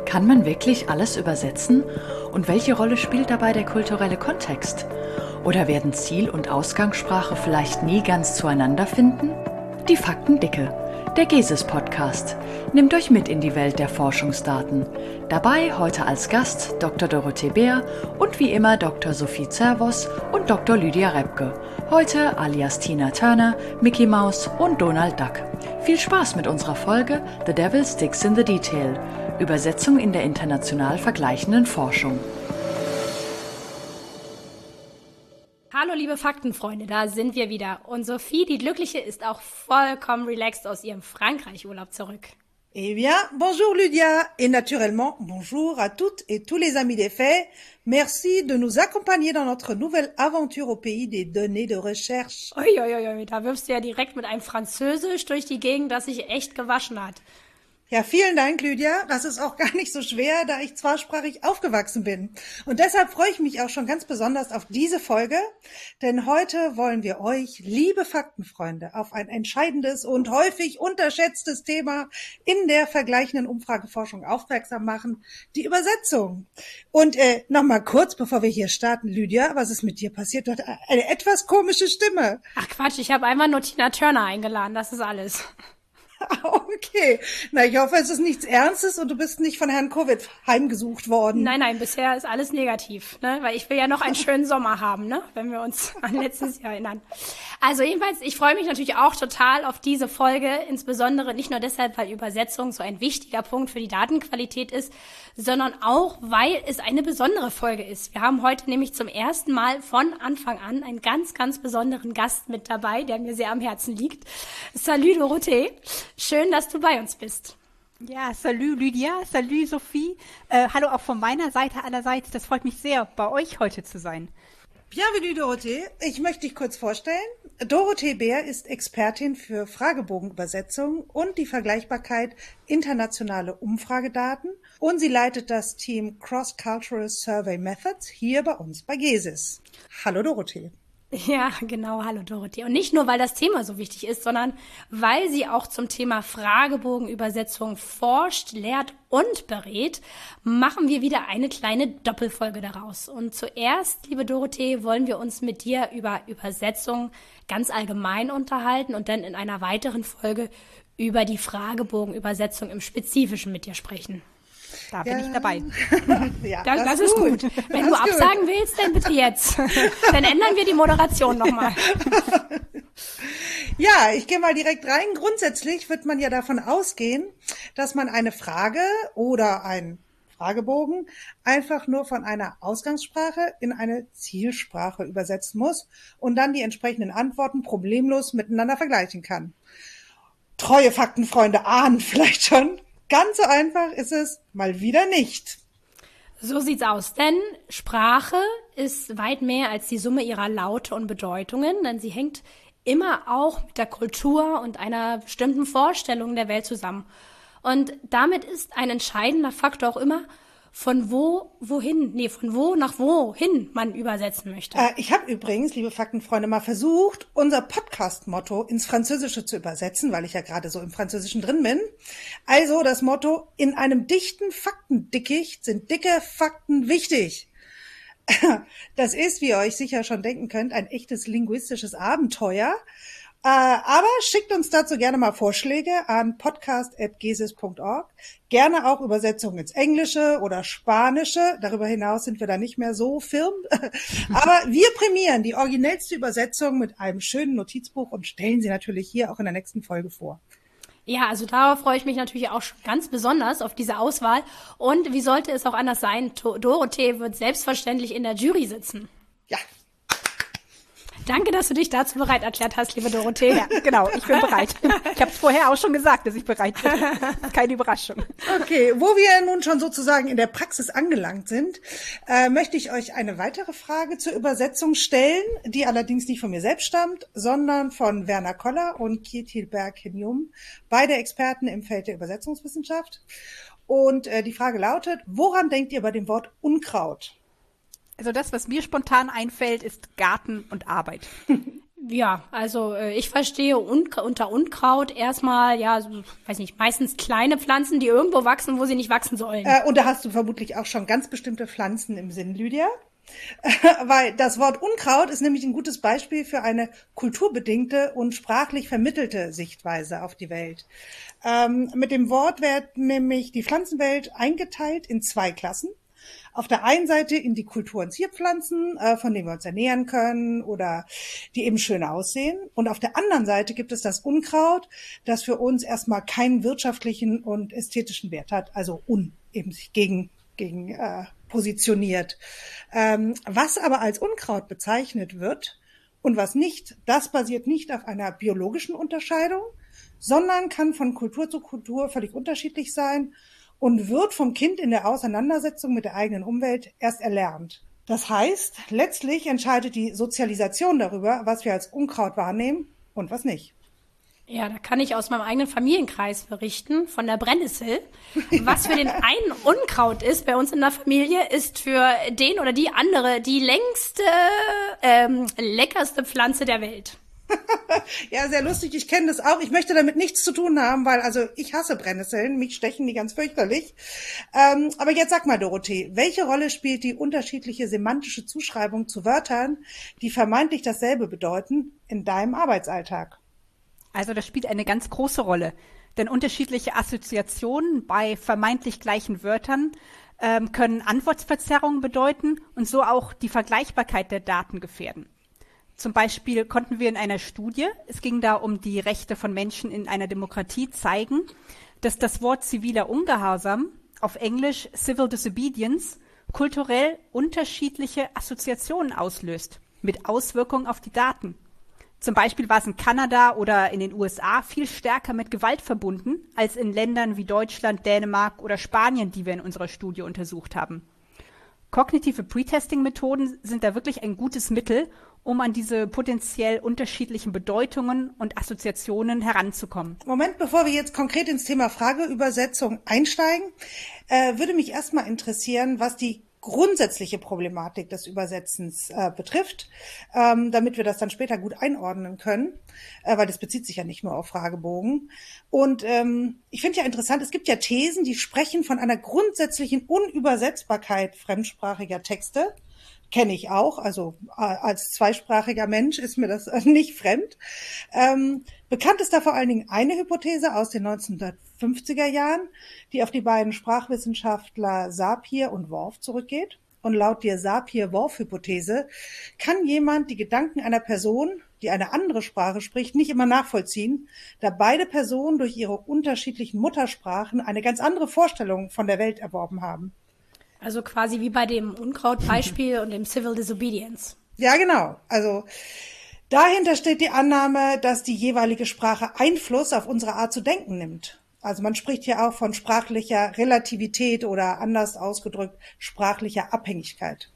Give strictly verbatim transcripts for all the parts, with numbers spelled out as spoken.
Kann man wirklich alles übersetzen? Und welche Rolle spielt dabei der kulturelle Kontext? Oder werden Ziel- und Ausgangssprache vielleicht nie ganz zueinander finden? Die Faktendicke, der GESIS-Podcast, nimmt euch mit in die Welt der Forschungsdaten. Dabei heute als Gast Doktor Dorothee Beer und wie immer Doktor Sophie Zervos und Doktor Lydia Repke. Heute alias Tina Turner, Mickey Mouse und Donald Duck. Viel Spaß mit unserer Folge The Devil Sticks in the Detail. Übersetzung in der international vergleichenden Forschung. Hallo liebe Faktenfreunde, da sind wir wieder. Und Sophie, die Glückliche, ist auch vollkommen relaxed aus ihrem Frankreich-Urlaub zurück. Eh bien, bonjour Lydia, et naturellement, bonjour à toutes et tous les amis des faits. Merci de nous accompagner dans notre nouvelle aventure au pays des données de recherche. Uiuiui, da wirfst du ja direkt mit einem Französisch durch die Gegend, das sich echt gewaschen hat. Ja, vielen Dank, Lydia. Das ist auch gar nicht so schwer, da ich zweisprachig aufgewachsen bin. Und deshalb freue ich mich auch schon ganz besonders auf diese Folge, denn heute wollen wir euch, liebe Faktenfreunde, auf ein entscheidendes und häufig unterschätztes Thema in der vergleichenden Umfrageforschung aufmerksam machen, die Übersetzung. Und äh, nochmal kurz, bevor wir hier starten, Lydia, was ist mit dir passiert? Du hast eine etwas komische Stimme. Ach Quatsch, ich habe einmal nur Tina Turner eingeladen, das ist alles. Okay, na ich hoffe, es ist nichts Ernstes und du bist nicht von Herrn Covid heimgesucht worden. Nein, nein, bisher ist alles negativ, ne? Weil ich will ja noch einen schönen Sommer haben, ne? Wenn wir uns an letztes Jahr erinnern. Also jedenfalls, ich freue mich natürlich auch total auf diese Folge, insbesondere nicht nur deshalb, weil Übersetzung so ein wichtiger Punkt für die Datenqualität ist, sondern auch, weil es eine besondere Folge ist. Wir haben heute nämlich zum ersten Mal von Anfang an einen ganz, ganz besonderen Gast mit dabei, der mir sehr am Herzen liegt. Salut Dorothee. Schön, dass du bei uns bist. Ja, salut Lydia, salut Sophie. Äh, hallo auch von meiner Seite allerseits. Das freut mich sehr, bei euch heute zu sein. Bienvenue Dorothee. Ich möchte dich kurz vorstellen. Dorothee Beer ist Expertin für Fragebogenübersetzung und die Vergleichbarkeit internationale Umfragedaten und sie leitet das Team Cross-Cultural Survey Methods hier bei uns bei GESIS. Hallo Dorothee. Ja, genau. Hallo Dorothee. Und nicht nur, weil das Thema so wichtig ist, sondern weil sie auch zum Thema Fragebogenübersetzung forscht, lehrt und berät, machen wir wieder eine kleine Doppelfolge daraus. Und zuerst, liebe Dorothee, wollen wir uns mit dir über Übersetzung ganz allgemein unterhalten und dann in einer weiteren Folge über die Fragebogenübersetzung im Spezifischen mit dir sprechen. Da bin ja. ich dabei. Ja, das, das, das ist gut. gut. Wenn das du absagen gut. willst, dann bitte jetzt. Dann ändern wir die Moderation nochmal. Ja, ich gehe mal direkt rein. Grundsätzlich wird man ja davon ausgehen, dass man eine Frage oder einen Fragebogen einfach nur von einer Ausgangssprache in eine Zielsprache übersetzen muss und dann die entsprechenden Antworten problemlos miteinander vergleichen kann. Treue Faktenfreunde ahnen vielleicht schon, ganz so einfach ist es mal wieder nicht. So sieht's aus, denn Sprache ist weit mehr als die Summe ihrer Laute und Bedeutungen, denn sie hängt immer auch mit der Kultur und einer bestimmten Vorstellung der Welt zusammen. Und damit ist ein entscheidender Faktor auch immer, von wo, wohin, nee, von wo nach wohin man übersetzen möchte. Äh, ich habe übrigens, liebe Faktenfreunde, mal versucht, unser Podcast-Motto ins Französische zu übersetzen, weil ich ja gerade so im Französischen drin bin. Also das Motto: In einem dichten Faktendickicht sind dicke Fakten wichtig. Das ist, wie ihr euch sicher schon denken könnt, ein echtes linguistisches Abenteuer. Äh, aber schickt uns dazu gerne mal Vorschläge an podcast at gesis punkt org. Gerne auch Übersetzungen ins Englische oder Spanische. Darüber hinaus sind wir da nicht mehr so firm. Aber wir prämieren die originellste Übersetzung mit einem schönen Notizbuch und stellen sie natürlich hier auch in der nächsten Folge vor. Ja, also darauf freue ich mich natürlich auch ganz besonders auf diese Auswahl. Und wie sollte es auch anders sein? Dorothee wird selbstverständlich in der Jury sitzen. Ja. Danke, dass du dich dazu bereit erklärt hast, liebe Dorothee. Ja, genau, ich bin bereit. Ich habe es vorher auch schon gesagt, dass ich bereit bin. Keine Überraschung. Okay, wo wir nun schon sozusagen in der Praxis angelangt sind, äh, möchte ich euch eine weitere Frage zur Übersetzung stellen, die allerdings nicht von mir selbst stammt, sondern von Werner Koller und Kjetil Berg-Hinjum, beide Experten im Feld der Übersetzungswissenschaft. Und äh, die Frage lautet: Woran denkt ihr bei dem Wort Unkraut? Also das, was mir spontan einfällt, ist Garten und Arbeit. Ja, also äh, ich verstehe un unter Unkraut erstmal, ja, so, weiß nicht, meistens kleine Pflanzen, die irgendwo wachsen, wo sie nicht wachsen sollen. Äh, und da hast du vermutlich auch schon ganz bestimmte Pflanzen im Sinn, Lydia. Weil das Wort Unkraut ist nämlich ein gutes Beispiel für eine kulturbedingte und sprachlich vermittelte Sichtweise auf die Welt. Ähm, mit dem Wort wird nämlich die Pflanzenwelt eingeteilt in zwei Klassen. Auf der einen Seite in die Kultur- und Zierpflanzen, äh, von denen wir uns ernähren können oder die eben schön aussehen. Und auf der anderen Seite gibt es das Unkraut, das für uns erstmal keinen wirtschaftlichen und ästhetischen Wert hat, also un, eben sich gegen, gegen äh, positioniert. Ähm, was aber als Unkraut bezeichnet wird und was nicht, das basiert nicht auf einer biologischen Unterscheidung, sondern kann von Kultur zu Kultur völlig unterschiedlich sein und wird vom Kind in der Auseinandersetzung mit der eigenen Umwelt erst erlernt. Das heißt, letztlich entscheidet die Sozialisation darüber, was wir als Unkraut wahrnehmen und was nicht. Ja, da kann ich aus meinem eigenen Familienkreis berichten, von der Brennnessel. Was für den einen Unkraut ist bei uns in der Familie, ist für den oder die andere die längste, ähm, leckerste Pflanze der Welt. Ja, sehr lustig. Ich kenne das auch. Ich möchte damit nichts zu tun haben, weil also ich hasse Brennnesseln. Mich stechen die ganz fürchterlich. Ähm, aber jetzt sag mal, Dorothee, welche Rolle spielt die unterschiedliche semantische Zuschreibung zu Wörtern, die vermeintlich dasselbe bedeuten, in deinem Arbeitsalltag? Also das spielt eine ganz große Rolle, denn unterschiedliche Assoziationen bei vermeintlich gleichen Wörtern ähm, können Antwortverzerrungen bedeuten und so auch die Vergleichbarkeit der Daten gefährden. Zum Beispiel konnten wir in einer Studie, es ging da um die Rechte von Menschen in einer Demokratie, zeigen, dass das Wort ziviler Ungehorsam, auf Englisch Civil Disobedience, kulturell unterschiedliche Assoziationen auslöst, mit Auswirkungen auf die Daten. Zum Beispiel war es in Kanada oder in den U S A viel stärker mit Gewalt verbunden als in Ländern wie Deutschland, Dänemark oder Spanien, die wir in unserer Studie untersucht haben. Kognitive Pretesting-Methoden sind da wirklich ein gutes Mittel, um an diese potenziell unterschiedlichen Bedeutungen und Assoziationen heranzukommen. Moment, bevor wir jetzt konkret ins Thema Frageübersetzung einsteigen, äh, würde mich erstmal interessieren, was die grundsätzliche Problematik des Übersetzens äh, betrifft, ähm, damit wir das dann später gut einordnen können, äh, weil das bezieht sich ja nicht nur auf Fragebogen. Und ähm, ich finde ja interessant, es gibt ja Thesen, die sprechen von einer grundsätzlichen Unübersetzbarkeit fremdsprachiger Texte. Kenne ich auch, also äh, als zweisprachiger Mensch ist mir das äh, nicht fremd. Ähm, bekannt ist da vor allen Dingen eine Hypothese aus den neunzehnhundertfünfziger Jahren, die auf die beiden Sprachwissenschaftler Sapir und Worf zurückgeht. Und laut der Sapir-Worf-Hypothese kann jemand die Gedanken einer Person, die eine andere Sprache spricht, nicht immer nachvollziehen, da beide Personen durch ihre unterschiedlichen Muttersprachen eine ganz andere Vorstellung von der Welt erworben haben. Also quasi wie bei dem Unkraut-Beispiel und dem Civil Disobedience. Ja, genau. Also dahinter steht die Annahme, dass die jeweilige Sprache Einfluss auf unsere Art zu denken nimmt. Also man spricht hier auch von sprachlicher Relativität oder anders ausgedrückt sprachlicher Abhängigkeit.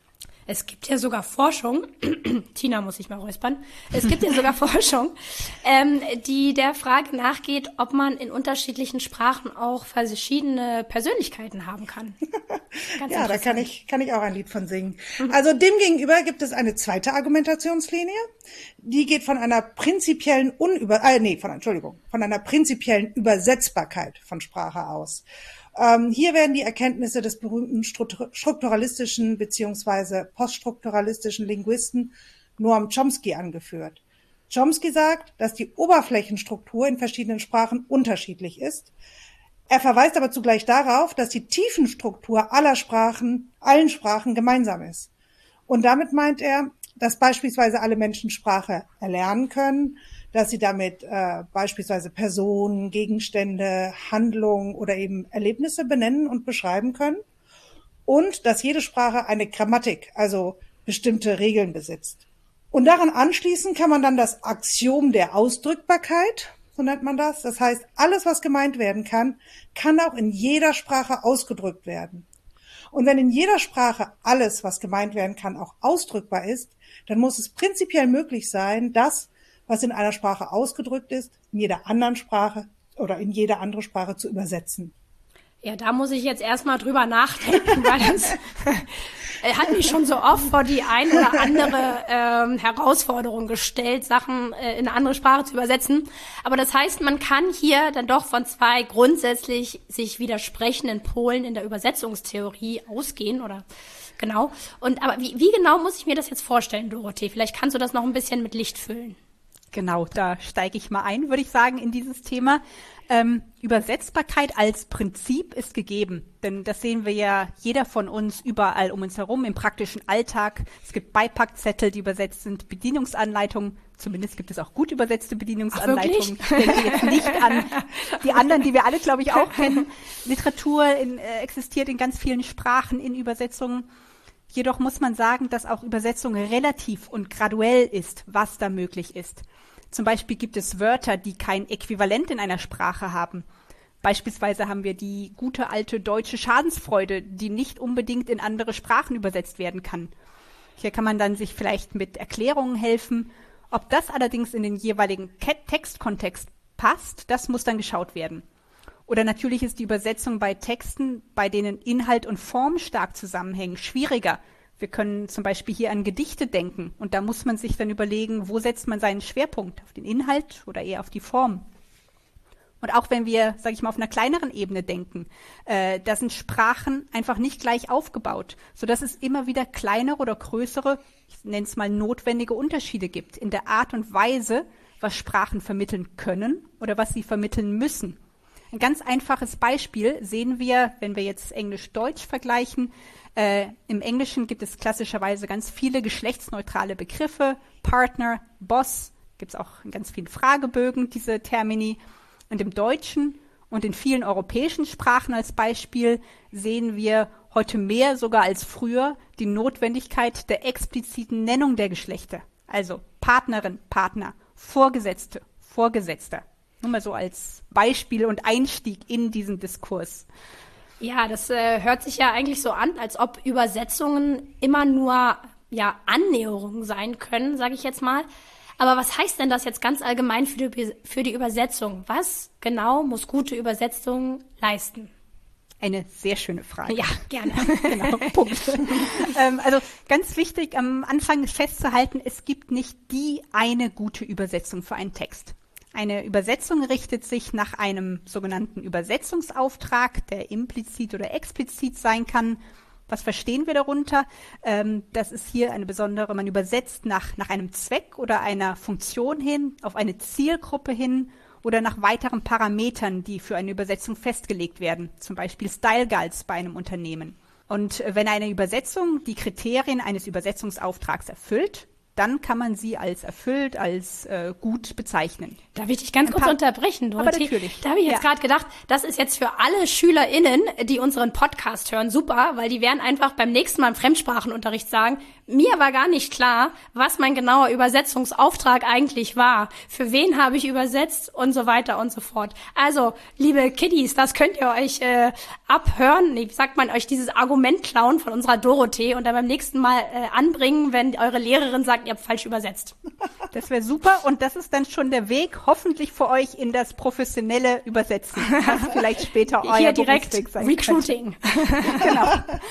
Es gibt ja sogar Forschung, Tina muss ich mal räuspern, es gibt ja sogar Forschung, ähm, die der Frage nachgeht, ob man in unterschiedlichen Sprachen auch verschiedene Persönlichkeiten haben kann. Ganz ja, da kann ich, kann ich auch ein Lied von singen. Also demgegenüber gibt es eine zweite Argumentationslinie, die geht von einer prinzipiellen Unüber, äh, nee, von, Entschuldigung, von einer prinzipiellen Übersetzbarkeit von Sprache aus. Ähm, hier werden die Erkenntnisse des berühmten strukturalistischen beziehungsweise poststrukturalistischen Linguisten Noam Chomsky angeführt. Chomsky sagt, dass die Oberflächenstruktur in verschiedenen Sprachen unterschiedlich ist. Er verweist aber zugleich darauf, dass die Tiefenstruktur aller Sprachen, allen Sprachen gemeinsam ist. Und damit meint er, dass beispielsweise alle Menschen Sprache erlernen können, dass sie damit äh, beispielsweise Personen, Gegenstände, Handlungen oder eben Erlebnisse benennen und beschreiben können und dass jede Sprache eine Grammatik, also bestimmte Regeln besitzt. Und daran anschließend kann man dann das Axiom der Ausdrückbarkeit, so nennt man das, das heißt, alles, was gemeint werden kann, kann auch in jeder Sprache ausgedrückt werden. Und wenn in jeder Sprache alles, was gemeint werden kann, auch ausdrückbar ist, dann muss es prinzipiell möglich sein, dass was in einer Sprache ausgedrückt ist, in jeder anderen Sprache oder in jede andere Sprache zu übersetzen. Ja, da muss ich jetzt erstmal drüber nachdenken, weil das hat mich schon so oft vor die ein oder andere ähm, Herausforderung gestellt, Sachen äh, in eine andere Sprache zu übersetzen. Aber das heißt, man kann hier dann doch von zwei grundsätzlich sich widersprechenden Polen in der Übersetzungstheorie ausgehen, oder genau. Und aber wie, wie genau muss ich mir das jetzt vorstellen, Dorothee? Vielleicht kannst du das noch ein bisschen mit Licht füllen. Genau, da steige ich mal ein, würde ich sagen, in dieses Thema. Ähm, Übersetzbarkeit als Prinzip ist gegeben, denn das sehen wir ja jeder von uns überall um uns herum im praktischen Alltag. Es gibt Beipackzettel, die übersetzt sind, Bedienungsanleitungen, zumindest gibt es auch gut übersetzte Bedienungsanleitungen. Ach, ich denke jetzt nicht an die anderen, die wir alle, glaube ich, auch kennen. Literatur in, äh, existiert in ganz vielen Sprachen in Übersetzungen. Jedoch muss man sagen, dass auch Übersetzung relativ und graduell ist, was da möglich ist. Zum Beispiel gibt es Wörter, die kein Äquivalent in einer Sprache haben. Beispielsweise haben wir die gute alte deutsche Schadensfreude, die nicht unbedingt in andere Sprachen übersetzt werden kann. Hier kann man dann sich vielleicht mit Erklärungen helfen. Ob das allerdings in den jeweiligen Textkontext passt, das muss dann geschaut werden. Oder natürlich ist die Übersetzung bei Texten, bei denen Inhalt und Form stark zusammenhängen, schwieriger. Wir können zum Beispiel hier an Gedichte denken und da muss man sich dann überlegen, wo setzt man seinen Schwerpunkt, auf den Inhalt oder eher auf die Form. Und auch wenn wir, sage ich mal, auf einer kleineren Ebene denken, äh, da sind Sprachen einfach nicht gleich aufgebaut, sodass es immer wieder kleinere oder größere, ich nenne es mal notwendige Unterschiede gibt in der Art und Weise, was Sprachen vermitteln können oder was sie vermitteln müssen. Ein ganz einfaches Beispiel sehen wir, wenn wir jetzt Englisch-Deutsch vergleichen. Äh, Im Englischen gibt es klassischerweise ganz viele geschlechtsneutrale Begriffe. Partner, Boss, gibt es auch in ganz vielen Fragebögen diese Termini. Und im Deutschen und in vielen europäischen Sprachen als Beispiel sehen wir heute mehr sogar als früher die Notwendigkeit der expliziten Nennung der Geschlechter. Also Partnerin, Partner, Vorgesetzte, Vorgesetzter. Nur mal so als Beispiel und Einstieg in diesen Diskurs. Ja, das äh, hört sich ja eigentlich so an, als ob Übersetzungen immer nur ja Annäherungen sein können, sage ich jetzt mal. Aber was heißt denn das jetzt ganz allgemein für die, für die Übersetzung? Was genau muss gute Übersetzung leisten? Eine sehr schöne Frage. Ja, gerne. Genau, Punkt. ähm, also ganz wichtig am Anfang festzuhalten, es gibt nicht die eine gute Übersetzung für einen Text. Eine Übersetzung richtet sich nach einem sogenannten Übersetzungsauftrag, der implizit oder explizit sein kann. Was verstehen wir darunter? Ähm, das ist hier eine besondere, man übersetzt nach, nach einem Zweck oder einer Funktion hin, auf eine Zielgruppe hin oder nach weiteren Parametern, die für eine Übersetzung festgelegt werden, zum Beispiel Style Guides bei einem Unternehmen. Und wenn eine Übersetzung die Kriterien eines Übersetzungsauftrags erfüllt, dann kann man sie als erfüllt, als äh, gut bezeichnen. Darf ich dich ganz kurz unterbrechen, Dorothee? Aber natürlich. Da habe ich jetzt Ja. gerade gedacht, das ist jetzt für alle SchülerInnen, die unseren Podcast hören, super, weil die werden einfach beim nächsten Mal im Fremdsprachenunterricht sagen, mir war gar nicht klar, was mein genauer Übersetzungsauftrag eigentlich war. Für wen habe ich übersetzt und so weiter und so fort. Also, liebe Kiddies, das könnt ihr euch äh, abhören. Nee, wie sagt man euch, dieses Argument klauen von unserer Dorothee und dann beim nächsten Mal äh, anbringen, wenn eure Lehrerin sagt, ihr habt falsch übersetzt. Das wäre super und das ist dann schon der Weg, hoffentlich für euch in das professionelle Übersetzen, was vielleicht später euer Hier direkt Berufsweg sein Recruiting. Genau.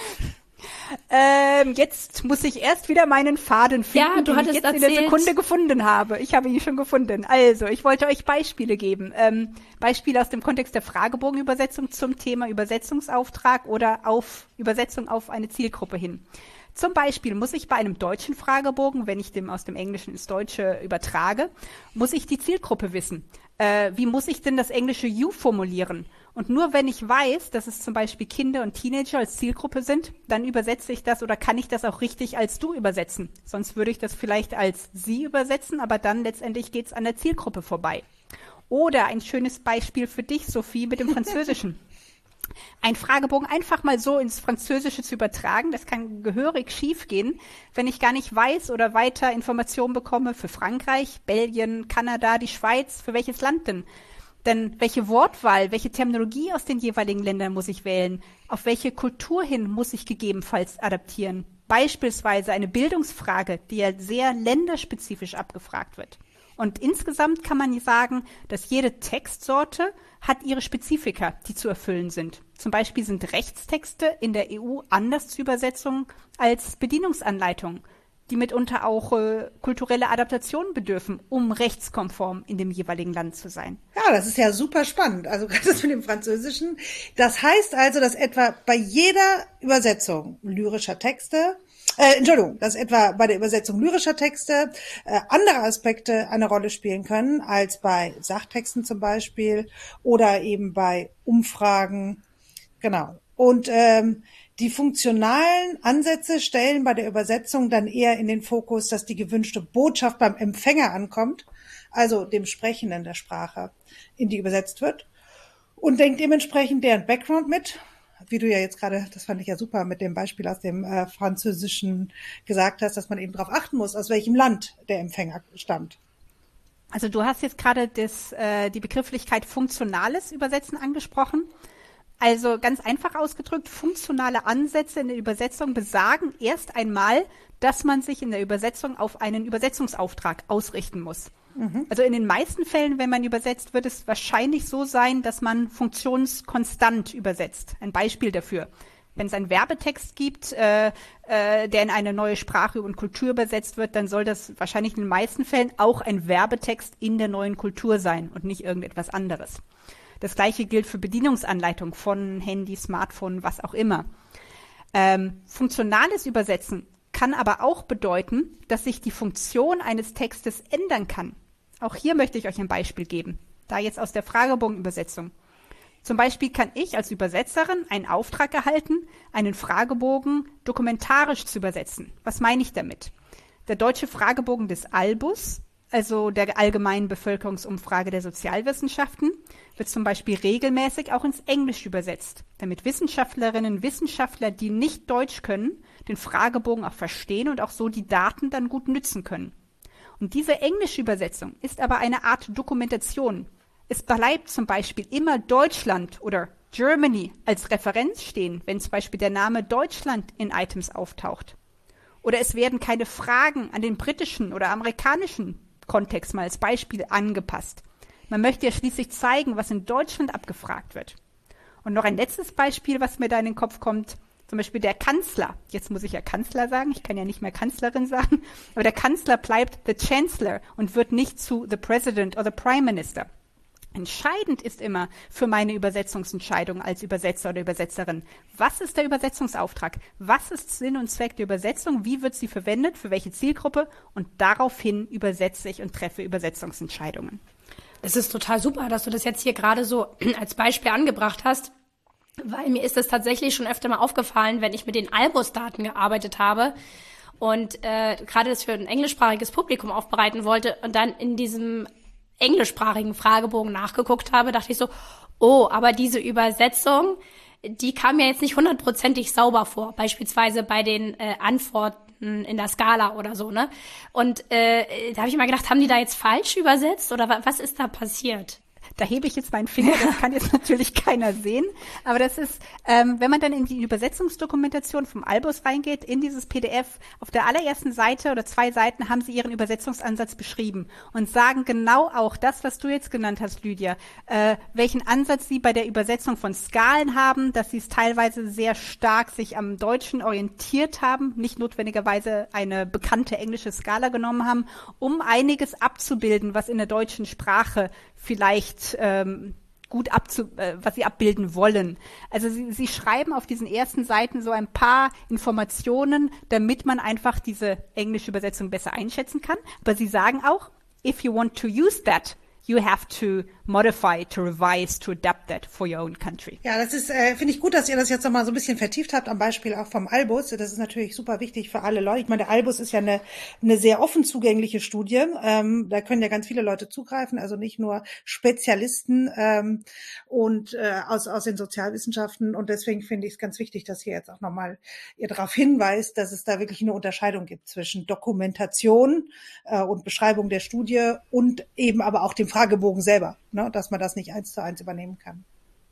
Ähm, jetzt muss ich erst wieder meinen Faden finden, Ja, du den ich hattest jetzt in der erzählt. Sekunde gefunden habe. Ich habe ihn schon gefunden. Also, ich wollte euch Beispiele geben. Ähm, Beispiele aus dem Kontext der Fragebogenübersetzung zum Thema Übersetzungsauftrag oder auf Übersetzung auf eine Zielgruppe hin. Zum Beispiel muss ich bei einem deutschen Fragebogen, wenn ich dem aus dem Englischen ins Deutsche übertrage, muss ich die Zielgruppe wissen. Äh, wie muss ich denn das englische You formulieren? Und nur wenn ich weiß, dass es zum Beispiel Kinder und Teenager als Zielgruppe sind, dann übersetze ich das oder kann ich das auch richtig als du übersetzen. Sonst würde ich das vielleicht als sie übersetzen, aber dann letztendlich geht's an der Zielgruppe vorbei. Oder ein schönes Beispiel für dich, Sophie, mit dem Französischen. Ein Fragebogen einfach mal so ins Französische zu übertragen, das kann gehörig schief gehen, wenn ich gar nicht weiß oder weiter Informationen bekomme für Frankreich, Belgien, Kanada, die Schweiz, für welches Land denn? Denn welche Wortwahl, welche Terminologie aus den jeweiligen Ländern muss ich wählen? Auf welche Kultur hin muss ich gegebenenfalls adaptieren? Beispielsweise eine Bildungsfrage, die ja sehr länderspezifisch abgefragt wird. Und insgesamt kann man sagen, dass jede Textsorte hat ihre Spezifika, die zu erfüllen sind. Zum Beispiel sind Rechtstexte in der E U anders zu Übersetzungen als Bedienungsanleitungen, die mitunter auch äh, kulturelle Adaptationen bedürfen, um rechtskonform in dem jeweiligen Land zu sein. Ja, das ist ja super spannend. Also gerade das mit dem Französischen. Das heißt also, dass etwa bei jeder Übersetzung lyrischer Texte Äh, Entschuldigung, dass etwa bei der Übersetzung lyrischer Texte äh, andere Aspekte eine Rolle spielen können als bei Sachtexten zum Beispiel oder eben bei Umfragen. Genau. Und ähm, die funktionalen Ansätze stellen bei der Übersetzung dann eher in den Fokus, dass die gewünschte Botschaft beim Empfänger ankommt, also dem Sprechenden der Sprache, in die übersetzt wird, und denkt dementsprechend deren Background mit. Wie du ja jetzt gerade, das fand ich ja super, mit dem Beispiel aus dem äh, Französischen gesagt hast, dass man eben darauf achten muss, aus welchem Land der Empfänger stammt. Also du hast jetzt gerade das, äh, die Begrifflichkeit funktionales Übersetzen angesprochen. Also ganz einfach ausgedrückt, funktionale Ansätze in der Übersetzung besagen erst einmal, dass man sich in der Übersetzung auf einen Übersetzungsauftrag ausrichten muss. Mhm. Also in den meisten Fällen, wenn man übersetzt, wird es wahrscheinlich so sein, dass man funktionskonstant übersetzt. Ein Beispiel dafür. Wenn es einen Werbetext gibt, äh, äh, der in eine neue Sprache und Kultur übersetzt wird, dann soll das wahrscheinlich in den meisten Fällen auch ein Werbetext in der neuen Kultur sein und nicht irgendetwas anderes. Das Gleiche gilt für Bedienungsanleitungen von Handy, Smartphone, was auch immer. Ähm, funktionales Übersetzen kann aber auch bedeuten, dass sich die Funktion eines Textes ändern kann. Auch hier möchte ich euch ein Beispiel geben, da jetzt aus der Fragebogenübersetzung. Zum Beispiel kann ich als Übersetzerin einen Auftrag erhalten, einen Fragebogen dokumentarisch zu übersetzen. Was meine ich damit? Der deutsche Fragebogen des Albus, also der allgemeinen Bevölkerungsumfrage der Sozialwissenschaften, wird zum Beispiel regelmäßig auch ins Englische übersetzt, damit Wissenschaftlerinnen und Wissenschaftler, die nicht Deutsch können, den Fragebogen auch verstehen und auch so die Daten dann gut nützen können. Und diese englische Übersetzung ist aber eine Art Dokumentation. Es bleibt zum Beispiel immer Deutschland oder Germany als Referenz stehen, wenn zum Beispiel der Name Deutschland in Items auftaucht. Oder es werden keine Fragen an den britischen oder amerikanischen Kontext mal als Beispiel angepasst. Man möchte ja schließlich zeigen, was in Deutschland abgefragt wird. Und noch ein letztes Beispiel, was mir da in den Kopf kommt, zum Beispiel der Kanzler. Jetzt muss ich ja Kanzler sagen, ich kann ja nicht mehr Kanzlerin sagen, aber der Kanzler bleibt the Chancellor und wird nicht zu the President or the Prime Minister. Entscheidend ist immer für meine Übersetzungsentscheidung als Übersetzer oder Übersetzerin, was ist der Übersetzungsauftrag? Was ist Sinn und Zweck der Übersetzung? Wie wird sie verwendet? Für welche Zielgruppe? Und daraufhin übersetze ich und treffe Übersetzungsentscheidungen. Es ist total super, dass du das jetzt hier gerade so als Beispiel angebracht hast, weil mir ist das tatsächlich schon öfter mal aufgefallen, wenn ich mit den Albus-Daten gearbeitet habe und äh, gerade das für ein englischsprachiges Publikum aufbereiten wollte und dann in diesem englischsprachigen Fragebogen nachgeguckt habe, dachte ich so, oh, aber diese Übersetzung, die kam mir jetzt nicht hundertprozentig sauber vor, beispielsweise bei den äh, Antworten in der Skala oder so, ne? Und äh, da habe ich mal gedacht, haben die da jetzt falsch übersetzt oder wa- was ist da passiert? Da hebe ich jetzt meinen Finger, das kann jetzt natürlich keiner sehen, aber das ist, ähm, wenn man dann in die Übersetzungsdokumentation vom Albus reingeht, in dieses P D F, auf der allerersten Seite oder zwei Seiten haben sie ihren Übersetzungsansatz beschrieben und sagen genau auch das, was du jetzt genannt hast, Lydia, äh, welchen Ansatz sie bei der Übersetzung von Skalen haben, dass sie es teilweise sehr stark sich am Deutschen orientiert haben, nicht notwendigerweise eine bekannte englische Skala genommen haben, um einiges abzubilden, was in der deutschen Sprache vielleicht ähm, gut abzu, äh, was sie abbilden wollen. Also sie, sie schreiben auf diesen ersten Seiten so ein paar Informationen, damit man einfach diese englische Übersetzung besser einschätzen kann. Aber sie sagen auch, if you want to use that, you have to modify, to revise, to adapt that for your own country. Ja, das ist, äh, finde ich gut, dass ihr das jetzt nochmal so ein bisschen vertieft habt, am Beispiel auch vom Albus. Das ist natürlich super wichtig für alle Leute. Ich meine, der Albus ist ja eine, eine sehr offen zugängliche Studie. Ähm, da können ja ganz viele Leute zugreifen, also nicht nur Spezialisten ähm, und äh, aus, aus den Sozialwissenschaften. Und deswegen finde ich es ganz wichtig, dass ihr jetzt auch nochmal ihr darauf hinweist, dass es da wirklich eine Unterscheidung gibt zwischen Dokumentation äh, und Beschreibung der Studie und eben aber auch dem Fragebogen selber, ne, dass man das nicht eins zu eins übernehmen kann.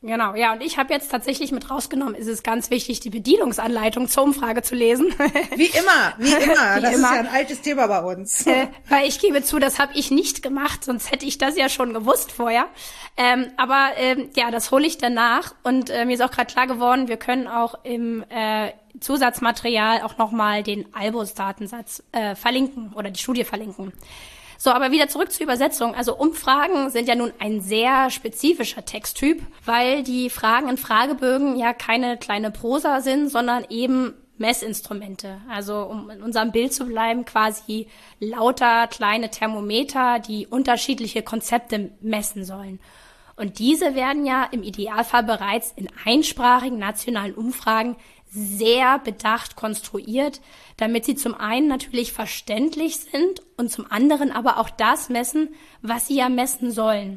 Genau, ja, und ich habe jetzt tatsächlich mit rausgenommen, ist es ganz wichtig, die Bedienungsanleitung zur Umfrage zu lesen. Wie immer, wie immer. Wie das immer. ist ja ein altes Thema bei uns. Äh, weil ich gebe zu, das habe ich nicht gemacht, sonst hätte ich das ja schon gewusst vorher. Ähm, aber ähm, ja, das hole ich danach. Und äh, mir ist auch gerade klar geworden, wir können auch im äh, Zusatzmaterial auch nochmal den Albus-Datensatz äh, verlinken oder die Studie verlinken. So, aber wieder zurück zur Übersetzung. Also Umfragen sind ja nun ein sehr spezifischer Texttyp, weil die Fragen in Fragebögen ja keine kleine Prosa sind, sondern eben Messinstrumente. Also um in unserem Bild zu bleiben, quasi lauter kleine Thermometer, die unterschiedliche Konzepte messen sollen. Und diese werden ja im Idealfall bereits in einsprachigen nationalen Umfragen sehr bedacht konstruiert, damit sie zum einen natürlich verständlich sind und zum anderen aber auch das messen, was sie ja messen sollen.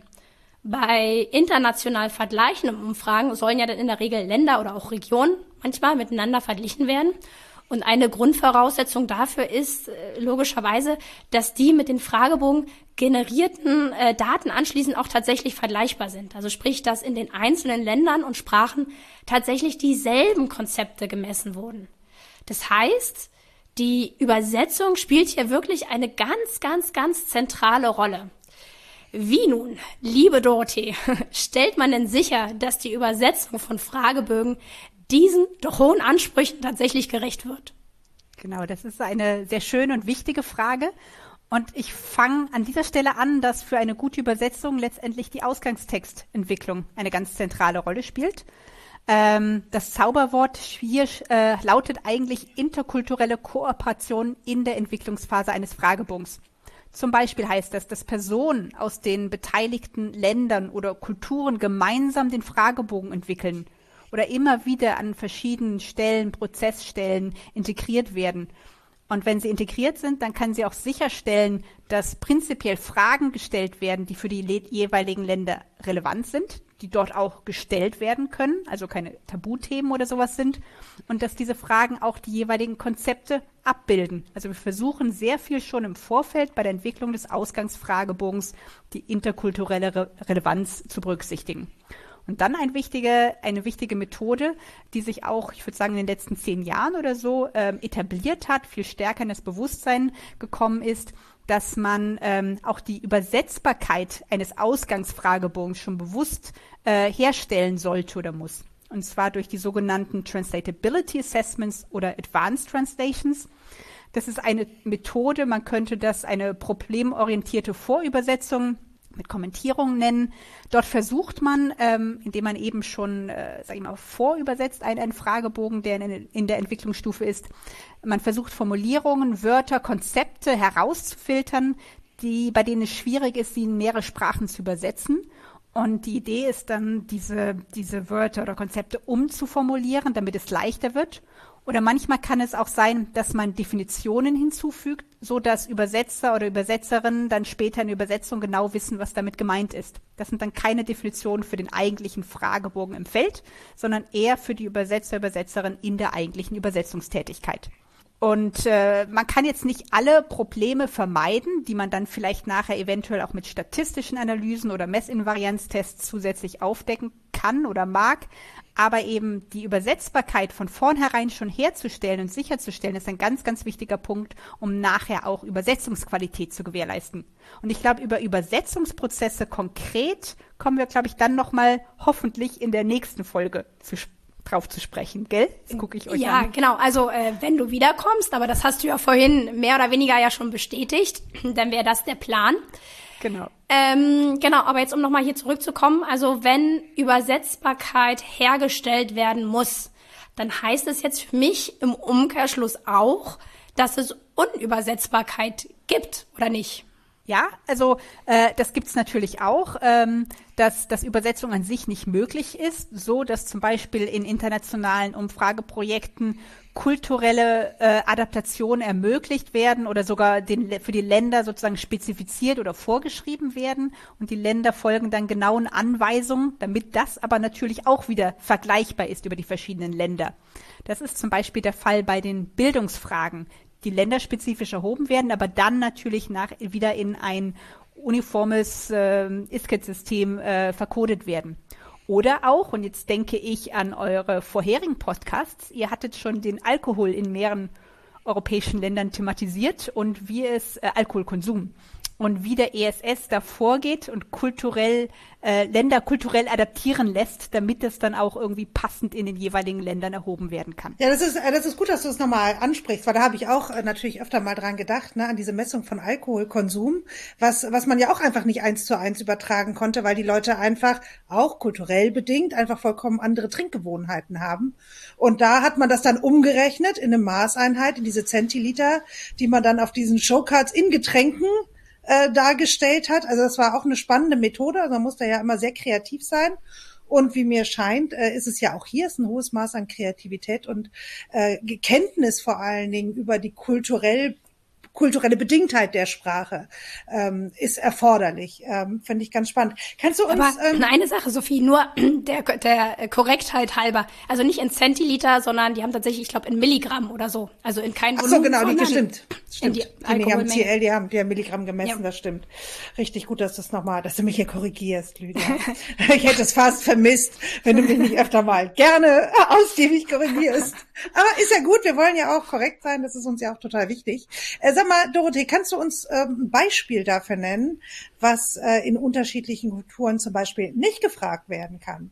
Bei international vergleichenden Umfragen sollen ja dann in der Regel Länder oder auch Regionen manchmal miteinander verglichen werden. Und eine Grundvoraussetzung dafür ist äh, logischerweise, dass die mit den Fragebogen generierten äh, Daten anschließend auch tatsächlich vergleichbar sind. Also sprich, dass in den einzelnen Ländern und Sprachen tatsächlich dieselben Konzepte gemessen wurden. Das heißt, die Übersetzung spielt hier wirklich eine ganz, ganz, ganz zentrale Rolle. Wie nun, liebe Dorothee, stellt man denn sicher, dass die Übersetzung von Fragebögen diesen doch hohen Ansprüchen tatsächlich gerecht wird? Genau, das ist eine sehr schöne und wichtige Frage. Und ich fange an dieser Stelle an, dass für eine gute Übersetzung letztendlich die Ausgangstextentwicklung eine ganz zentrale Rolle spielt. Ähm, das Zauberwort hier äh, lautet eigentlich interkulturelle Kooperation in der Entwicklungsphase eines Fragebogens. Zum Beispiel heißt das, dass Personen aus den beteiligten Ländern oder Kulturen gemeinsam den Fragebogen entwickeln oder immer wieder an verschiedenen Stellen, Prozessstellen integriert werden. Und wenn sie integriert sind, dann kann sie auch sicherstellen, dass prinzipiell Fragen gestellt werden, die für die le- jeweiligen Länder relevant sind, die dort auch gestellt werden können, also keine Tabuthemen oder sowas sind, und dass diese Fragen auch die jeweiligen Konzepte abbilden. Also wir versuchen sehr viel schon im Vorfeld bei der Entwicklung des Ausgangsfragebogens die interkulturelle Re- Relevanz zu berücksichtigen. Und dann ein wichtige, eine wichtige Methode, die sich auch, ich würde sagen, in den letzten zehn Jahren oder so ähm, etabliert hat, viel stärker in das Bewusstsein gekommen ist, dass man ähm, auch die Übersetzbarkeit eines Ausgangsfragebogens schon bewusst äh, herstellen sollte oder muss. Und zwar durch die sogenannten Translatability Assessments oder Advanced Translations. Das ist eine Methode, man könnte das eine problemorientierte Vorübersetzung mit Kommentierungen nennen. Dort versucht man, ähm, indem man eben schon, äh, sag ich mal, vorübersetzt einen, einen Fragebogen, der in, in der Entwicklungsstufe ist. Man versucht Formulierungen, Wörter, Konzepte herauszufiltern, die, bei denen es schwierig ist, sie in mehrere Sprachen zu übersetzen. Und die Idee ist dann, diese, diese Wörter oder Konzepte umzuformulieren, damit es leichter wird. Oder manchmal kann es auch sein, dass man Definitionen hinzufügt, so dass Übersetzer oder Übersetzerinnen dann später in der Übersetzung genau wissen, was damit gemeint ist. Das sind dann keine Definitionen für den eigentlichen Fragebogen im Feld, sondern eher für die Übersetzer, Übersetzerin in der eigentlichen Übersetzungstätigkeit. Und äh, man kann jetzt nicht alle Probleme vermeiden, die man dann vielleicht nachher eventuell auch mit statistischen Analysen oder Messinvarianztests zusätzlich aufdecken kann oder mag. Aber eben die Übersetzbarkeit von vornherein schon herzustellen und sicherzustellen, ist ein ganz, ganz wichtiger Punkt, um nachher auch Übersetzungsqualität zu gewährleisten. Und ich glaube, über Übersetzungsprozesse konkret kommen wir, glaube ich, dann nochmal hoffentlich in der nächsten Folge zu sprechen. drauf zu sprechen, gell? Das gucke ich euch ja, an. Ja, genau. Also äh, wenn du wiederkommst, aber das hast du ja vorhin mehr oder weniger ja schon bestätigt, dann wäre das der Plan. Genau. Ähm, genau, aber jetzt um nochmal hier zurückzukommen, also wenn Übersetzbarkeit hergestellt werden muss, dann heißt es jetzt für mich im Umkehrschluss auch, dass es Unübersetzbarkeit gibt, oder nicht? Ja, also äh, das gibt's natürlich auch, ähm, dass, dass Übersetzung an sich nicht möglich ist, so dass zum Beispiel in internationalen Umfrageprojekten kulturelle äh, Adaptationen ermöglicht werden oder sogar den, für die Länder sozusagen spezifiziert oder vorgeschrieben werden und die Länder folgen dann genauen Anweisungen, damit das aber natürlich auch wieder vergleichbar ist über die verschiedenen Länder. Das ist zum Beispiel der Fall bei den Bildungsfragen, die länderspezifisch erhoben werden, aber dann natürlich nach, wieder in ein uniformes äh, I S C E T-System äh, verkodet werden. Oder auch, und jetzt denke ich an eure vorherigen Podcasts, ihr hattet schon den Alkohol in mehreren europäischen Ländern thematisiert und wie es äh, Alkoholkonsum und wie der E S S da vorgeht und kulturell äh, Länder kulturell adaptieren lässt, damit es dann auch irgendwie passend in den jeweiligen Ländern erhoben werden kann. Ja, das ist äh, das ist gut, dass du es nochmal ansprichst, weil da habe ich auch äh, natürlich öfter mal dran gedacht, ne, an diese Messung von Alkoholkonsum, was was man ja auch einfach nicht eins zu eins übertragen konnte, weil die Leute einfach auch kulturell bedingt einfach vollkommen andere Trinkgewohnheiten haben. Und da hat man das dann umgerechnet in eine Maßeinheit, in diese Zentiliter, die man dann auf diesen Showcards in Getränken äh, dargestellt hat. Also das war auch eine spannende Methode. Also man muss da ja immer sehr kreativ sein. Und wie mir scheint, äh, ist es ja auch hier ist ein hohes Maß an Kreativität und äh, Kenntnis vor allen Dingen über die kulturell kulturelle Bedingtheit der Sprache ähm, ist erforderlich. Ähm, Finde ich ganz spannend. Kannst du uns... Aber ähm, eine Sache, Sophie, nur der, der Korrektheit halber. Also nicht in Zentiliter, sondern die haben tatsächlich, ich glaube, in Milligramm oder so. Also in kein Volumen. Ach so, genau, die, stimmt. Stimmt. Die, die, die haben C L, die haben, die haben Milligramm gemessen, ja. Das stimmt. Richtig gut, dass du das nochmal, dass du mich hier korrigierst, Lydia. Ich hätte es fast vermisst, wenn du mich nicht öfter mal gerne ausgiebig korrigierst. Aber ist ja gut, wir wollen ja auch korrekt sein, das ist uns ja auch total wichtig. Äh, sag mal, Dorothee, kannst du uns ähm, ein Beispiel dafür nennen, was äh, in unterschiedlichen Kulturen zum Beispiel nicht gefragt werden kann?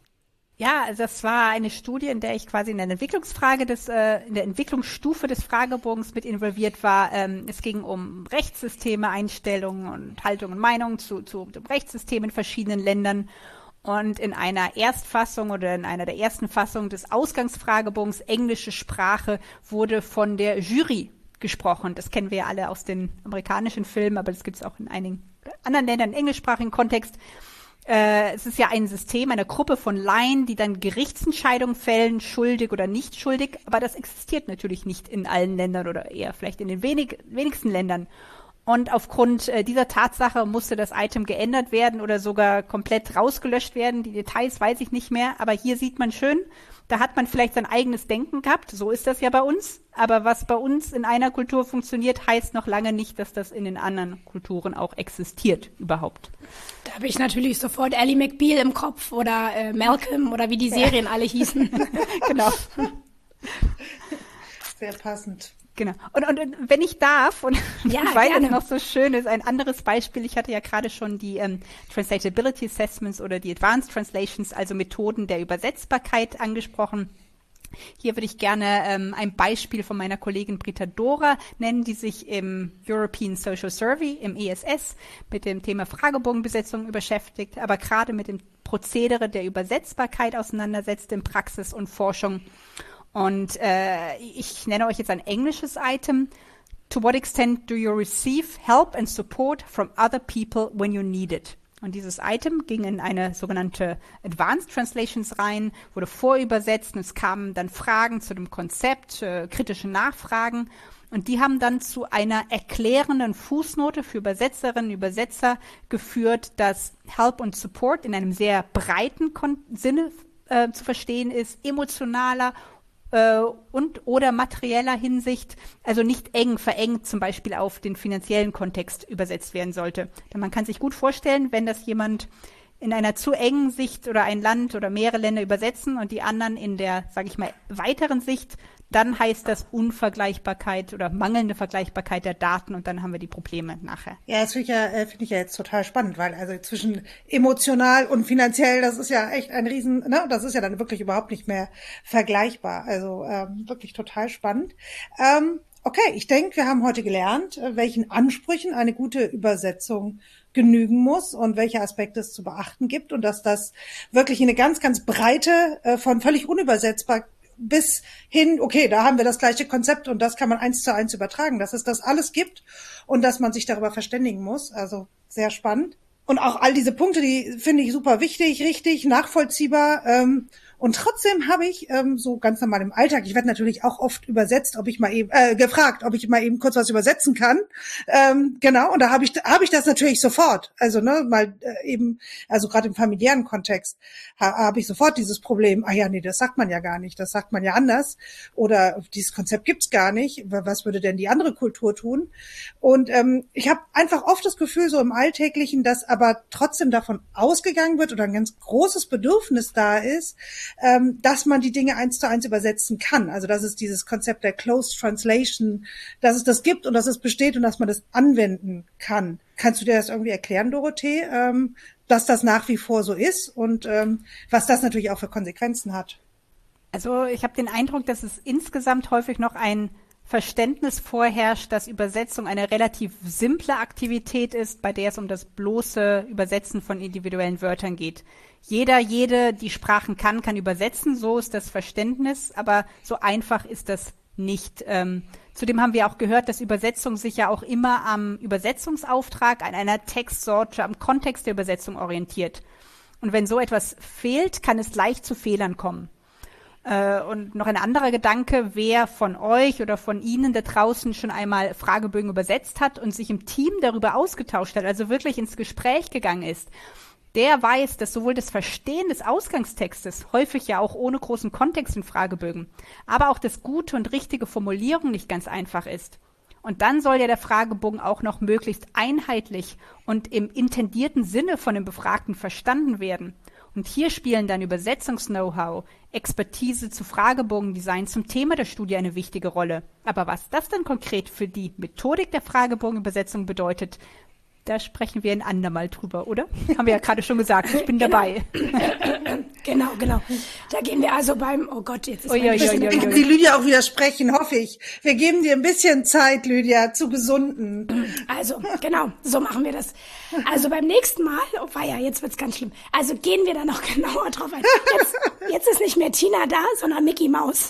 Ja, also das war eine Studie, in der ich quasi in der Entwicklungsfrage des, äh, in der Entwicklungsstufe des Fragebogens mit involviert war. Ähm, es ging um Rechtssysteme, Einstellungen und Haltungen und Meinungen zu, zu dem Rechtssystem in verschiedenen Ländern. Und in einer Erstfassung oder in einer der ersten Fassungen des Ausgangsfragebogens englische Sprache wurde von der Jury gesprochen. Das kennen wir ja alle aus den amerikanischen Filmen, aber das gibt es auch in einigen anderen Ländern im englischsprachigen Kontext. Äh, es ist ja ein System, eine Gruppe von Laien, die dann Gerichtsentscheidungen fällen, schuldig oder nicht schuldig, aber das existiert natürlich nicht in allen Ländern oder eher vielleicht in den wenig, wenigsten Ländern. Und aufgrund äh, dieser Tatsache musste das Item geändert werden oder sogar komplett rausgelöscht werden. Die Details weiß ich nicht mehr, aber hier sieht man schön, da hat man vielleicht sein eigenes Denken gehabt. So ist das ja bei uns. Aber was bei uns in einer Kultur funktioniert, heißt noch lange nicht, dass das in den anderen Kulturen auch existiert überhaupt. Da habe ich natürlich sofort Ally McBeal im Kopf oder äh, Malcolm oder wie die Serien ja. alle hießen. Genau. Sehr passend. Genau. Und, und, und wenn ich darf, und ja, weil gerne. es noch so schön ist, ein anderes Beispiel, ich hatte ja gerade schon die ähm, Translatability Assessments oder die Advanced Translations, also Methoden der Übersetzbarkeit angesprochen. Hier würde ich gerne ähm, ein Beispiel von meiner Kollegin Britta Dora nennen, die sich im European Social Survey, im E S S, mit dem Thema Fragebogenbesetzung beschäftigt, aber gerade mit dem Prozedere der Übersetzbarkeit auseinandersetzt in Praxis und Forschung. Und äh, ich nenne euch jetzt ein englisches Item. To what extent do you receive help and support from other people when you need it? Und dieses Item ging in eine sogenannte Advanced Translations rein, wurde vorübersetzt und es kamen dann Fragen zu dem Konzept, äh, kritische Nachfragen. Und die haben dann zu einer erklärenden Fußnote für Übersetzerinnen und Übersetzer geführt, dass Help und Support in einem sehr breiten Kon- Sinne äh, zu verstehen ist, emotionaler und oder materieller Hinsicht, also nicht eng, verengt zum Beispiel auf den finanziellen Kontext übersetzt werden sollte. Denn man kann sich gut vorstellen, wenn das jemand in einer zu engen Sicht oder ein Land oder mehrere Länder übersetzen und die anderen in der, sage ich mal, weiteren Sicht, dann heißt das Unvergleichbarkeit oder mangelnde Vergleichbarkeit der Daten und dann haben wir die Probleme nachher. Ja, das finde ich ja, finde ich ja jetzt total spannend, weil also zwischen emotional und finanziell, das ist ja echt ein Riesen, ne, das ist ja dann wirklich überhaupt nicht mehr vergleichbar. Also ähm, wirklich total spannend. Ähm, okay, ich denke, wir haben heute gelernt, welchen Ansprüchen eine gute Übersetzung genügen muss und welche Aspekte es zu beachten gibt und dass das wirklich eine ganz, ganz breite, äh, von völlig unübersetzbar bis hin, okay, da haben wir das gleiche Konzept und das kann man eins zu eins übertragen, dass es das alles gibt und dass man sich darüber verständigen muss. Also sehr spannend. Und auch all diese Punkte, die finde ich super wichtig, richtig, nachvollziehbar. Ähm, Und trotzdem habe ich ähm, so ganz normal im Alltag, ich werde natürlich auch oft übersetzt, ob ich mal eben, äh, gefragt, ob ich mal eben kurz was übersetzen kann. Ähm, genau, und da habe ich habe ich das natürlich sofort. Also ne, mal äh, eben, also gerade im familiären Kontext ha, habe ich sofort dieses Problem, ah ja, nee, das sagt man ja gar nicht, das sagt man ja anders. Oder dieses Konzept gibt's gar nicht. Was würde denn die andere Kultur tun? Und ähm, ich habe einfach oft das Gefühl, so im Alltäglichen, dass aber trotzdem davon ausgegangen wird oder ein ganz großes Bedürfnis da ist, ähm, dass man die Dinge eins zu eins übersetzen kann. Also dass es dieses Konzept der Closed Translation, dass es das gibt und dass es besteht und dass man das anwenden kann. Kannst du dir das irgendwie erklären, Dorothee, ähm, dass das nach wie vor so ist und ähm, was das natürlich auch für Konsequenzen hat? Also ich habe den Eindruck, dass es insgesamt häufig noch ein Verständnis vorherrscht, dass Übersetzung eine relativ simple Aktivität ist, bei der es um das bloße Übersetzen von individuellen Wörtern geht. Jeder, jede, die Sprachen kann, kann übersetzen, so ist das Verständnis, aber so einfach ist das nicht. Ähm, zudem haben wir auch gehört, dass Übersetzung sich ja auch immer am Übersetzungsauftrag, an einer Textsorte, am Kontext der Übersetzung orientiert. Und wenn so etwas fehlt, kann es leicht zu Fehlern kommen. Und noch ein anderer Gedanke, wer von euch oder von Ihnen da draußen schon einmal Fragebögen übersetzt hat und sich im Team darüber ausgetauscht hat, also wirklich ins Gespräch gegangen ist, der weiß, dass sowohl das Verstehen des Ausgangstextes, häufig ja auch ohne großen Kontext in Fragebögen, aber auch das gute und richtige Formulierung nicht ganz einfach ist. Und dann soll ja der Fragebogen auch noch möglichst einheitlich und im intendierten Sinne von dem Befragten verstanden werden. Und hier spielen dann Übersetzungs-Know-how, Expertise zu Fragebogendesign zum Thema der Studie eine wichtige Rolle. Aber was das dann konkret für die Methodik der Fragebogenübersetzung bedeutet, da sprechen wir ein andermal drüber, oder? Haben wir ja gerade schon gesagt, ich bin dabei. Genau, genau. Da gehen wir also beim, oh Gott, jetzt ist mein bisschen, kann die Lydia auch widersprechen, hoffe ich. Wir geben dir ein bisschen Zeit, Lydia, zu gesunden. Also, genau, so machen wir das. Also beim nächsten Mal, oh weia, jetzt wird's ganz schlimm. Also gehen wir da noch genauer drauf ein. Jetzt, jetzt ist nicht mehr Tina da, sondern Mickey Maus.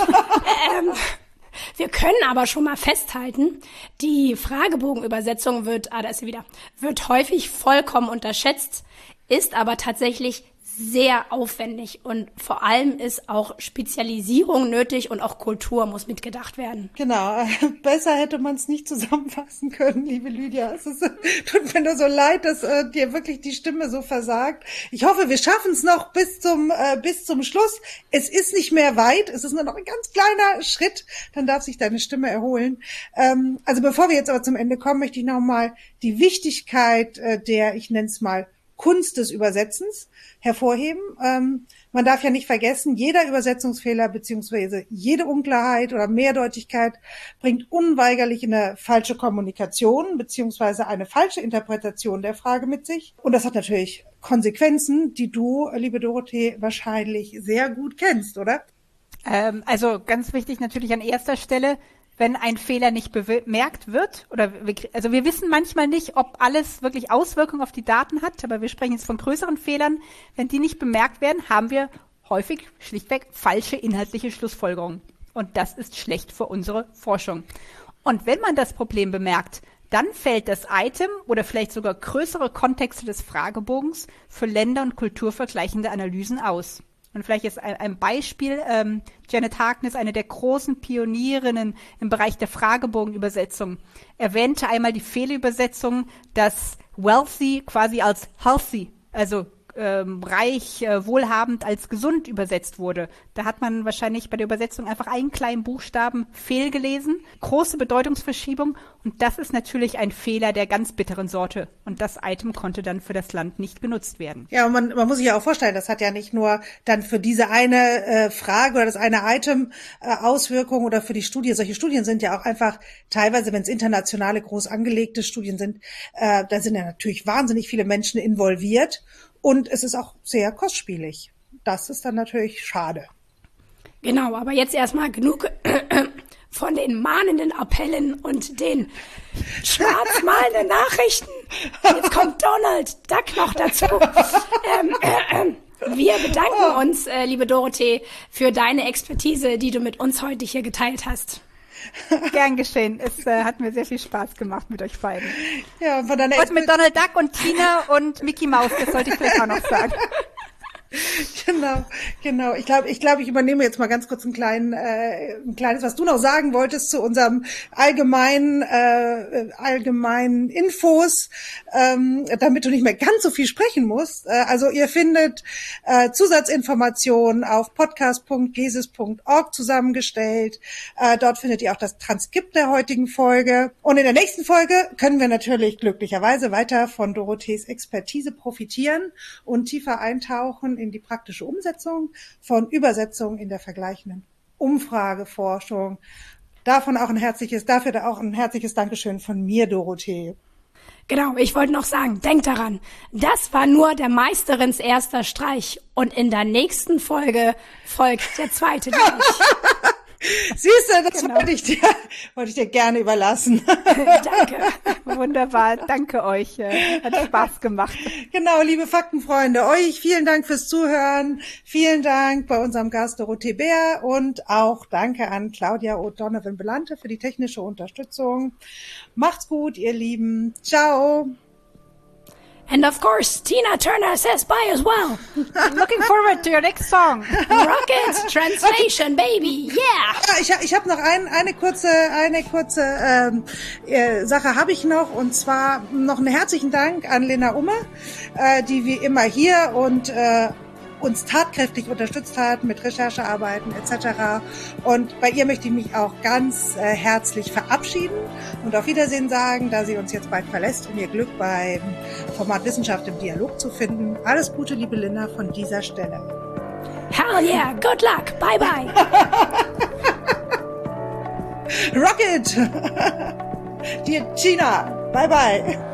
ähm, Wir können aber schon mal festhalten, die Fragebogenübersetzung wird, ah, da ist sie wieder, wird häufig vollkommen unterschätzt, ist aber tatsächlich sehr aufwendig und vor allem ist auch Spezialisierung nötig und auch Kultur muss mitgedacht werden. Genau, besser hätte man es nicht zusammenfassen können, liebe Lydia. Es ist, tut mir nur so leid, dass äh, dir wirklich die Stimme so versagt. Ich hoffe, wir schaffen es noch bis zum äh, bis zum Schluss. Es ist nicht mehr weit, es ist nur noch ein ganz kleiner Schritt, dann darf sich deine Stimme erholen. Ähm, also bevor wir jetzt aber zum Ende kommen, möchte ich nochmal die Wichtigkeit äh, der, ich nenne es mal, Kunst des Übersetzens hervorheben. Ähm, man darf ja nicht vergessen, jeder Übersetzungsfehler beziehungsweise jede Unklarheit oder Mehrdeutigkeit bringt unweigerlich eine falsche Kommunikation beziehungsweise eine falsche Interpretation der Frage mit sich. Und das hat natürlich Konsequenzen, die du, liebe Dorothee, wahrscheinlich sehr gut kennst, oder? Ähm, also ganz wichtig natürlich an erster Stelle, wenn ein Fehler nicht bemerkt wird, oder wir, also wir wissen manchmal nicht, ob alles wirklich Auswirkungen auf die Daten hat, aber wir sprechen jetzt von größeren Fehlern. Wenn die nicht bemerkt werden, haben wir häufig schlichtweg falsche inhaltliche Schlussfolgerungen. Und das ist schlecht für unsere Forschung. Und wenn man das Problem bemerkt, dann fällt das Item oder vielleicht sogar größere Kontexte des Fragebogens für Länder- und kulturvergleichende Analysen aus. Und vielleicht ist ein Beispiel, ähm, Janet Harkness, eine der großen Pionierinnen im Bereich der Fragebogenübersetzung, erwähnte einmal die Fehlübersetzung, dass wealthy quasi als healthy, also ähm, reich, äh, wohlhabend als gesund übersetzt wurde. Da hat man wahrscheinlich bei der Übersetzung einfach einen kleinen Buchstaben fehlgelesen. Große Bedeutungsverschiebung. Und das ist natürlich ein Fehler der ganz bitteren Sorte. Und das Item konnte dann für das Land nicht genutzt werden. Ja, und man, man muss sich ja auch vorstellen, das hat ja nicht nur dann für diese eine äh, Frage oder das eine Item äh, Auswirkungen oder für die Studie. Solche Studien sind ja auch einfach teilweise, wenn es internationale, groß angelegte Studien sind, äh, da sind ja natürlich wahnsinnig viele Menschen involviert. Und es ist auch sehr kostspielig. Das ist dann natürlich schade. Genau, aber jetzt erstmal genug von den mahnenden Appellen und den schwarzmalenden Nachrichten. Jetzt kommt Donald Duck noch dazu. ähm, äh, äh, wir bedanken uns, äh, liebe Dorothee, für deine Expertise, die du mit uns heute hier geteilt hast. Gern geschehen. Es äh, hat mir sehr viel Spaß gemacht mit euch beiden. Ja, von deiner und mit Donald Duck und Tina und Mickey Maus, das sollte ich vielleicht auch noch sagen. Genau, genau. Ich glaube, ich glaube, ich übernehme jetzt mal ganz kurz einen kleinen, äh, ein kleines, was du noch sagen wolltest zu unserem allgemeinen, äh, allgemeinen Infos, ähm, damit du nicht mehr ganz so viel sprechen musst. Äh, also ihr findet äh, Zusatzinformationen auf podcast punkt gesis punkt org zusammengestellt. Äh, dort findet ihr auch das Transkript der heutigen Folge. Und in der nächsten Folge können wir natürlich glücklicherweise weiter von Dorothees Expertise profitieren und tiefer eintauchen in die praktische Umsetzung von Übersetzungen in der vergleichenden Umfrageforschung. Davon auch ein herzliches, dafür auch ein herzliches Dankeschön von mir, Dorothee. Genau, ich wollte noch sagen, denkt daran, das war nur der Meisterins erster Streich und in der nächsten Folge folgt der zweite Streich. Siehst du, das Genau. wollte ich dir, wollte ich dir gerne überlassen. Danke. Wunderbar, danke euch. äh, Hat Spaß gemacht. Genau, liebe Faktenfreunde, euch vielen Dank fürs Zuhören. Vielen Dank bei unserem Gast Dorothee Bär und auch danke an Claudia O'Donovan-Belante für die technische Unterstützung. Macht's gut, ihr Lieben. Ciao. And of course, Tina Turner says bye as well. Looking forward to your next song. Rocket Translation, baby, yeah! Ja, ich, ich habe noch ein, eine kurze, eine kurze ähm, äh, Sache habe ich noch, und zwar noch einen herzlichen Dank an Lena Umme, äh, die wie immer hier und äh, uns tatkräftig unterstützt hat mit Recherchearbeiten et cetera. Und bei ihr möchte ich mich auch ganz äh, herzlich verabschieden und auf Wiedersehen sagen, da sie uns jetzt bald verlässt, um ihr Glück beim Format Wissenschaft im Dialog zu finden. Alles Gute, liebe Linda, von dieser Stelle. Hell yeah, good luck, bye bye. Rocket! Dir, Gina, bye bye.